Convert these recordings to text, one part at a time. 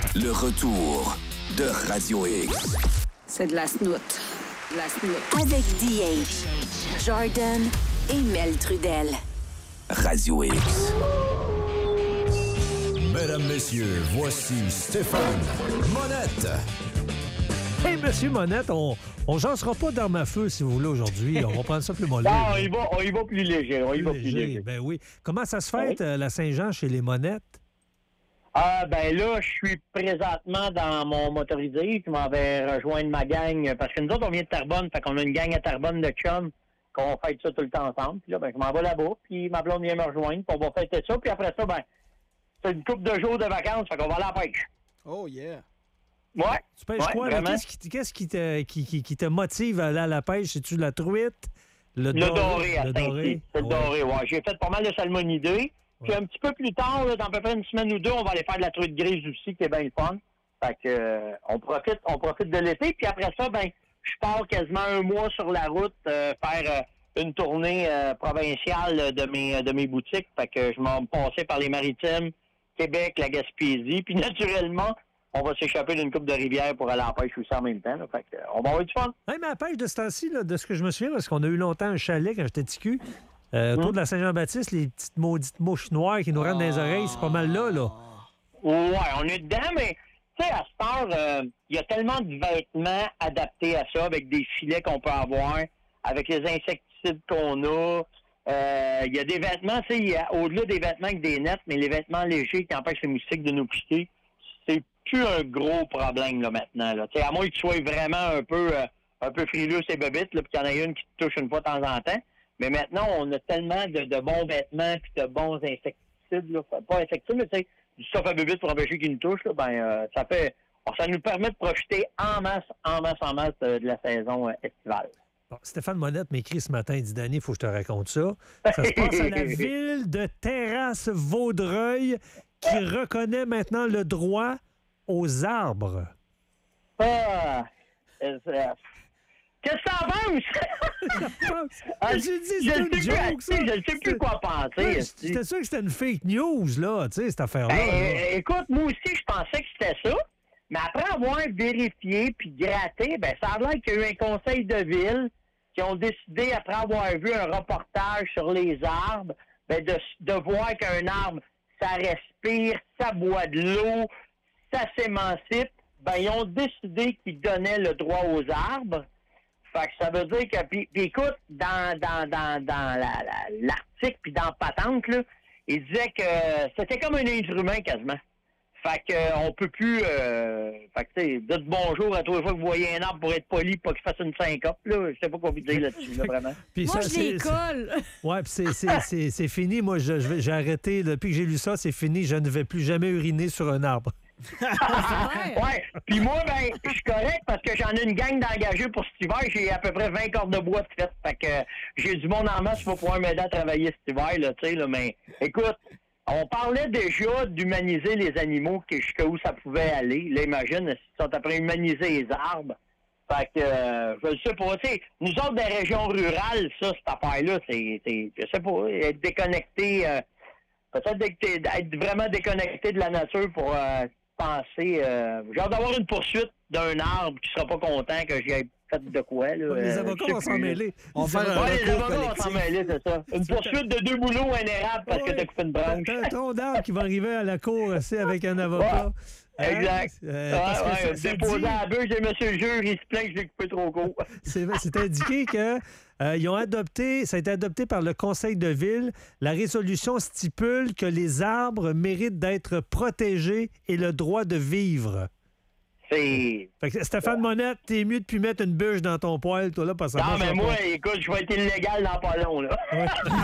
Le retour de Radio X. C'est de la snoot. De la snoot. Avec DH, Jordan et Mel Trudel. Radio X. Mesdames, messieurs, voici Stéphane Monette. Hey, monsieur Monette, on jasera pas d'armes à feu, si vous voulez, aujourd'hui. On va prendre ça plus mollo. Non, on y va plus léger. Plus léger. Ben oui. Comment ça se fête, la Saint-Jean, chez les Monettes? Ben là, je suis présentement dans mon motorisé. Je m'en vais rejoindre ma gang. Parce que nous autres, on vient de Terrebonne. Fait qu'on a une gang à Terrebonne de chums qu'on fête ça tout le temps ensemble. Puis là, je m'en vais là-bas. Puis ma blonde vient me rejoindre. Puis on va fêter ça. Puis après ça, c'est une couple de jours de vacances. Fait qu'on va aller à la pêche. Oh, yeah. Ouais. Tu pêches quoi? Vraiment? Qu'est-ce qui te motive à aller à la pêche? C'est-tu la truite? Le doré à Saint-Cyr. C'est le doré, ouais. J'ai fait pas mal de salmonidés. Puis un petit peu plus tard, là, dans à peu près une semaine ou deux, on va aller faire de la truite grise aussi, qui est bien le fun. Fait que on profite de l'été. Puis après ça, je pars quasiment un mois sur la route faire une tournée provinciale de mes boutiques. Fait que je m'en passais par les Maritimes, Québec, la Gaspésie. Puis naturellement, on va s'échapper d'une coupe de rivière pour aller à la pêche aussi en même temps. Là. Fait que, on va avoir du fun. Hey, mais à la pêche de ce temps-ci, là, de ce que je me souviens, parce qu'on a eu longtemps un chalet quand j'étais petit cul, autour de la Saint-Jean-Baptiste, les petites maudites mouches noires qui nous rentrent dans les oreilles, c'est pas mal là. Ouais, on est dedans, mais tu sais, à cette heure, il y a tellement de vêtements adaptés à ça, avec des filets qu'on peut avoir, avec les insecticides qu'on a. Il y a des vêtements, tu sais, au-delà des vêtements avec des nets, mais les vêtements légers qui empêchent les moustiques de nous piquer, c'est plus un gros problème là maintenant. Là. À moins que tu sois vraiment un peu frileux ces bébites, puis qu'il y en a une qui te touche une fois de temps en temps. Mais maintenant, on a tellement de bons vêtements puis de bons insecticides. Là. Pas insecticides, mais tu sais, du stuff à bébites pour empêcher qu'ils nous touchent. Là, ça nous permet de profiter en masse de la saison estivale. Bon, Stéphane Monette m'écrit ce matin, il dit « Danny, il faut que je te raconte ça. Ça se passe à la ville de Terrasse-Vaudreuil qui reconnaît maintenant le droit aux arbres. » Qu'est-ce que t'en penses? J'ai dit, c'est une joke, ça. Je ne sais plus quoi penser. J'étais sûr que c'était une fake news, là, tu sais, cette affaire-là. Écoute, moi aussi, je pensais que c'était ça. Mais après avoir vérifié puis gratté, ça a l'air qu'il y a eu un conseil de ville qui ont décidé, après avoir vu un reportage sur les arbres, de voir qu'un arbre, ça respire, ça boit de l'eau, ça s'émancipe. Ils ont décidé qu'ils donnaient le droit aux arbres. Fait que ça veut dire que, puis écoute, dans l'article puis dans Patente, là, il disait que c'était comme un être humain quasiment. Fait que on peut plus, fait que tu sais, dites bonjour à tous les fois que vous voyez un arbre pour être poli, pas qu'il fasse une syncope, là. Je sais pas quoi vous dire là-dessus, là, vraiment. Puis moi, ça, je les colle. Ouais, puis c'est fini. Moi, j'ai arrêté. Depuis que j'ai lu ça, c'est fini. Je ne vais plus jamais uriner sur un arbre. Ouais. Puis moi, je suis correct parce que j'en ai une gang d'engagés pour cet hiver. J'ai à peu près 20 cordes de bois de fait. Fait que j'ai du monde en masse qui va pouvoir m'aider à travailler cet hiver, là, tu sais, là. Mais écoute, on parlait déjà d'humaniser les animaux, jusqu'où ça pouvait aller. Là, imagine, ils sont après humaniser les arbres. Fait que, je sais pas, tu sais, nous autres, des régions rurales, ça, cette affaire-là, c'est je sais pas, être déconnecté, peut-être être vraiment déconnecté de la nature pour penser, genre d'avoir une poursuite d'un arbre qui sera pas content que j'y aie fait de quoi, là. Les avocats vont s'en mêler. On va faire un les recours avocats vont s'en mêler, c'est ça. Une poursuite de 2 bouleaux, un érable parce que t'as coupé une branche. T'as un tronc d'arbre qui va arriver à la cour aussi avec un avocat. Exact. Déposé à la bûche de monsieur le juge, il se plaint que j'ai coupé trop court. C'est indiqué que ils ont adopté, ça a été adopté par le conseil de ville. La résolution stipule que les arbres méritent d'être protégés et le droit de vivre. Fait que Stéphane Monette, t'es mieux de plus mettre une bûche dans ton poêle, toi, là, parce que ça non, mais moi, écoute, je vais être illégal dans pas long, là. Ouais.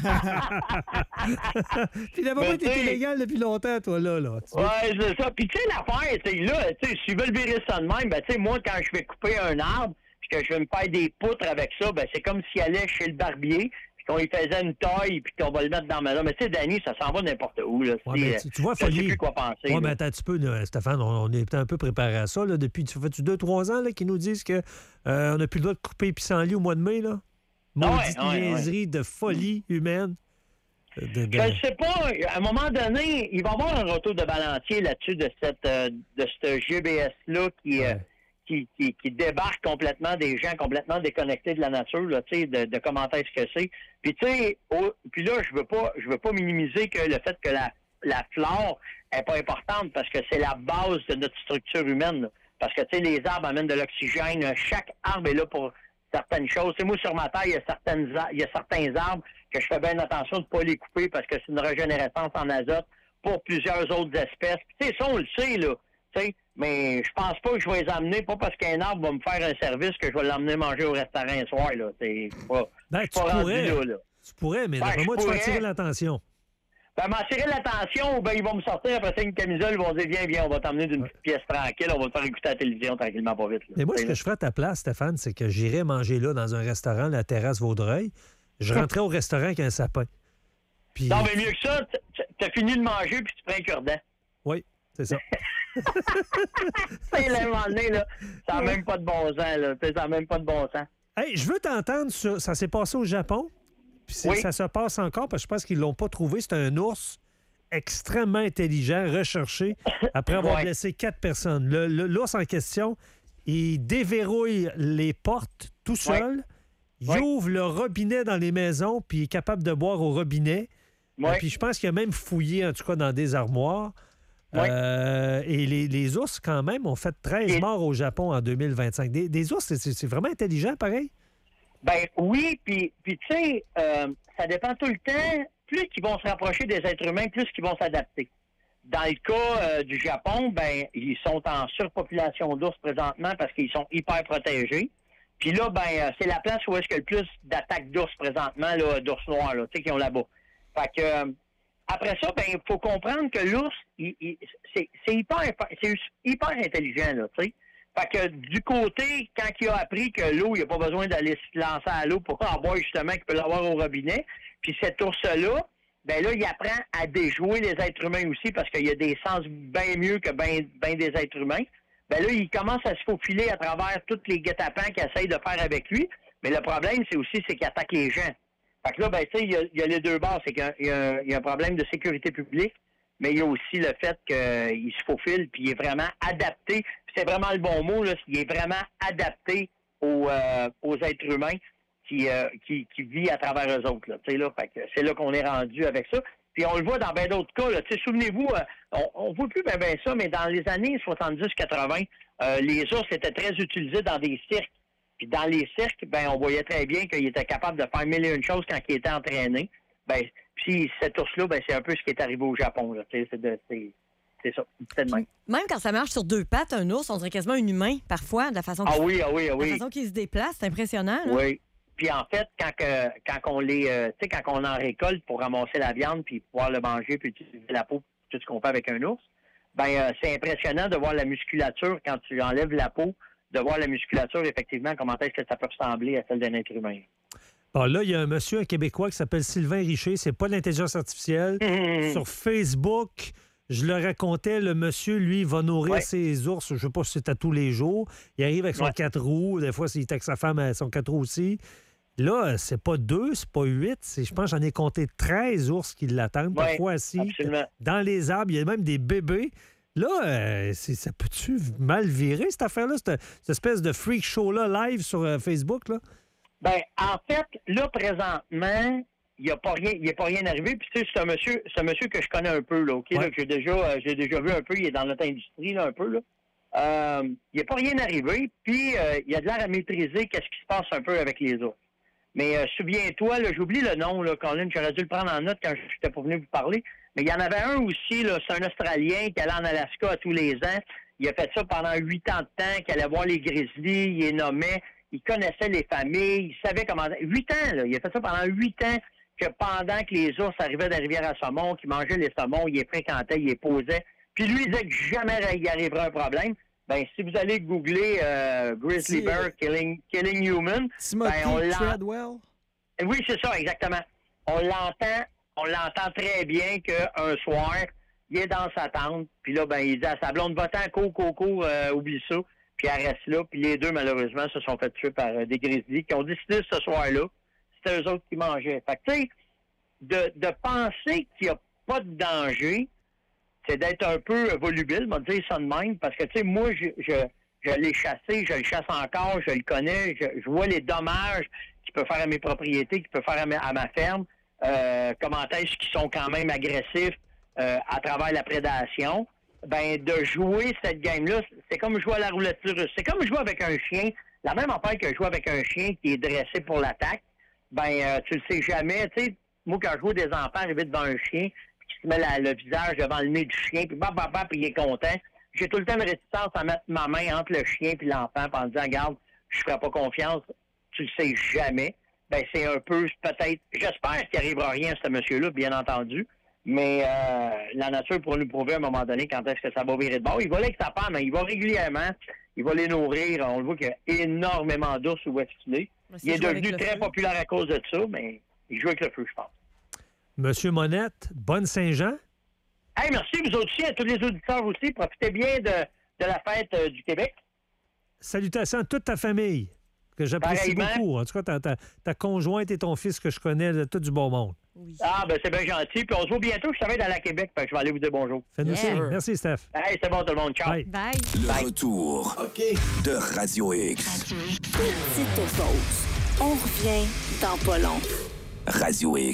Puis d'abord, t'es illégal depuis longtemps, toi, là. Ouais, c'est ça. Puis, tu sais, l'affaire, c'est là, tu sais, s'ils veulent virer ça de même, tu sais, moi, quand je vais couper un arbre, puis que je vais me faire des poutres avec ça, c'est comme s'il allait chez le barbier, puis qu'on lui faisait une taille, puis qu'on va le mettre dans ma main. Mais tu sais, Danny, ça s'en va n'importe où, là. Ouais, tu vois, je sais plus quoi penser. Ouais, mais attends un petit peu, Stéphane, on est un peu préparé à ça, là, depuis, ça fait 2-3 ans, là, qu'ils nous disent que on n'a plus le droit de couper pissenlit au mois de mai, là. Maudite niaiserie de folie humaine. Je ne sais pas. À un moment donné, il va y avoir un retour de balancier là-dessus de ce GBS-là qui débarque complètement des gens complètement déconnectés de la nature, là, de comment est-ce que c'est. Puis tu sais, puis là, je veux pas minimiser que le fait que la flore est pas importante parce que c'est la base de notre structure humaine. Là. Parce que tu sais, les arbres amènent de l'oxygène. Chaque arbre est là pour certaines choses. Moi, sur ma terre, il y a certains arbres que je fais bien attention de ne pas les couper parce que c'est une régénérescence en azote pour plusieurs autres espèces. Tu sais, ça, on le sait, là. T'sais, mais je pense pas que je vais les amener, pas parce qu'un arbre va me faire un service que je vais l'emmener manger au restaurant un soir. Là. C'est pas, tu pourrais, mais d'après moi, tu vas attirer l'attention. M'attirer l'attention, ou ils vont me sortir après ça une camisole, ils vont dire viens, on va t'emmener d'une petite pièce tranquille, on va te faire écouter la télévision tranquillement, pas vite. Là. Mais moi, ce que je ferais à ta place, Stéphane, c'est que j'irais manger là dans un restaurant, la terrasse Vaudreuil. Je rentrais au restaurant avec un sapin. Puis... Non, mais mieux que ça, t'as fini de manger puis tu prends un cure-dent. Oui, c'est ça. C'est l'inventé, là. Ça n'a même pas de bon sens, là. Ça n'a même pas de bon sens. Hey, je veux t'entendre sur... Ça s'est passé au Japon. Puis ça se passe encore parce que je pense qu'ils ne l'ont pas trouvé. C'est un ours extrêmement intelligent, recherché, après avoir blessé 4 personnes. L'ours en question, il déverrouille les portes tout seul. Il ouvre le robinet dans les maisons, puis il est capable de boire au robinet. Puis je pense qu'il a même fouillé, en tout cas, dans des armoires. Et les ours, quand même, ont fait 13 morts au Japon en 2025. Des ours, c'est vraiment intelligent, pareil? Ben oui, puis tu sais, ça dépend tout le temps. Plus qu'ils vont se rapprocher des êtres humains, plus qu'ils vont s'adapter. Dans le cas du Japon, ben ils sont en surpopulation d'ours présentement parce qu'ils sont hyper protégés. Puis là, ben c'est la place où est-ce qu'il y a le plus d'attaques d'ours présentement, là, d'ours noirs, là, tu sais, qui ont là-bas. Fait que après ça, ben il faut comprendre que l'ours, c'est hyper intelligent, là, tu sais. Fait que du côté, quand il a appris que l'eau, il n'a pas besoin d'aller se lancer à l'eau pour en boire justement, qu'il peut l'avoir au robinet, puis cet ours-là, ben là, il apprend à déjouer les êtres humains aussi parce qu'il y a des sens bien mieux que bien des êtres humains. Ben là, il commence à se faufiler à travers tous les guet-apens qu'il essaye de faire avec lui. Mais le problème, c'est qu'il attaque les gens. Fait que là, ben, tu sais, il y a les deux bords. C'est qu'il y a un problème de sécurité publique, mais il y a aussi le fait qu'il se faufile puis il est vraiment adapté. Puis c'est vraiment le bon mot, là. Il est vraiment adapté aux êtres humains qui vit à travers eux autres, là. Tu sais, là, fait que c'est là qu'on est rendu avec ça. Puis on le voit dans bien d'autres cas, là. Tu sais, souvenez-vous, on ne voit plus bien ça, mais dans les années 70-80, les ours étaient très utilisés dans des cirques. Puis dans les cirques, ben on voyait très bien qu'il était capable de faire mille et une choses quand il était entraîné. Ben, puis cet ours-là, ben c'est un peu ce qui est arrivé au Japon, là. Tu sais, c'est ça. C'est de même. Même quand ça marche sur deux pattes, un ours, on dirait quasiment un humain, parfois, de la façon oui. La façon qu'il se déplace, c'est impressionnant, là. Oui. Puis en fait, quand on en récolte pour ramasser la viande puis pouvoir le manger puis utiliser la peau, tout ce qu'on fait avec un ours, ben c'est impressionnant de voir la musculature quand tu enlèves la peau, de voir la musculature effectivement comment est-ce que ça peut ressembler à celle d'un être humain. Bon, là, il y a un monsieur, un Québécois qui s'appelle Sylvain Richer, c'est pas de l'intelligence artificielle. Sur Facebook, je le racontais, le monsieur, lui, va nourrir ses ours, je sais pas si c'est à tous les jours. Il arrive avec son 4 roues, des fois, il est avec sa femme à son 4 roues aussi. Là, c'est pas 2, c'est pas 8, je pense que j'en ai compté 13 ours qui l'attendent, parfois assis dans les arbres. Il y a même des bébés. Là, ça peut-tu mal virer, cette affaire-là, cette espèce de freak show-là live sur Facebook, là? Ben, en fait, là, présentement, il n'y a pas rien arrivé. Puis, tu sais, c'est un monsieur que je connais un peu, là, OK? Là, que j'ai déjà vu un peu, il est dans notre industrie, là, un peu, là. Il n'y a pas rien arrivé, puis il a de l'air à maîtriser qu'est-ce qui se passe un peu avec les ours. Mais souviens-toi, là, j'oublie le nom, là, Colin, j'aurais dû le prendre en note quand je n'étais pas venu vous parler. Mais il y en avait un aussi, là, c'est un Australien qui allait en Alaska tous les ans. Il a fait ça pendant 8 ans de temps, qu'il allait voir les grizzlies, il les nommait, il connaissait les familles, il savait comment... 8 ans, là, il a fait ça pendant 8 ans, que pendant que les ours arrivaient de la rivière à saumon, qu'ils mangeaient les saumons, il les fréquentait, il les posait. Puis lui, il disait que jamais il arriverait un problème. Ben, si vous allez googler Grizzly Bear Killing Human, Timothy Treadwell. Oui, c'est ça, exactement. On l'entend très bien qu'un soir, il est dans sa tente, puis là, ben, il dit à sa blonde, va-t'en, cours, oublie ça, puis elle reste là, puis les deux, malheureusement, se sont fait tuer par des grizzlies qui ont décidé ce soir-là, c'était eux autres qui mangeaient. Fait que, tu sais, de penser qu'il n'y a pas de danger, c'est d'être un peu volubile, on va dire ça de même, parce que, tu sais, moi, je l'ai chassé, je le chasse encore, je le connais, je vois les dommages qu'il peut faire à mes propriétés, qu'il peut faire à ma ferme, comment est-ce qu'ils sont quand même agressifs à travers la prédation. Ben, de jouer cette game-là, c'est comme jouer à la roulette russe. C'est comme jouer avec un chien. La même affaire que jouer avec un chien qui est dressé pour l'attaque. Ben, tu le sais jamais. Tu sais, moi, quand je vois des enfants arriver devant un chien, puis qui se met le visage devant le nez du chien, puis puis il est content, j'ai tout le temps une réticence à mettre ma main entre le chien et l'enfant en disant, regarde, je ne ferai pas confiance, tu le sais jamais. Ben, c'est un peu, peut-être, j'espère qu'il n'arrivera rien à ce monsieur-là, bien entendu. Mais la nature pourra nous prouver à un moment donné quand est-ce que ça va virer de bord. Il va là avec sa femme, mais il va régulièrement, il va les nourrir. On le voit qu'il y a énormément d'ours où est-ce qu'il est. Il est devenu très populaire à cause de ça, mais il joue avec le feu, je pense. Monsieur Monette, bonne Saint-Jean. Hey, merci, vous aussi, à tous les auditeurs aussi. Profitez bien de la fête du Québec. Salutations à toute ta famille, que j'apprécie beaucoup. En tout cas, ta conjointe et ton fils que je connais, de tout du bon monde. Oui. Ah, ben c'est bien gentil. Puis on se voit bientôt. Je savais d'aller à Québec, fait que je vais aller vous dire bonjour. Fais-nous signe. Merci, Steph. Hey, c'est bon, tout le monde. Ciao. Bye. Bye. Le retour de Radio X. Petite pause. On revient dans pas long. Radio X.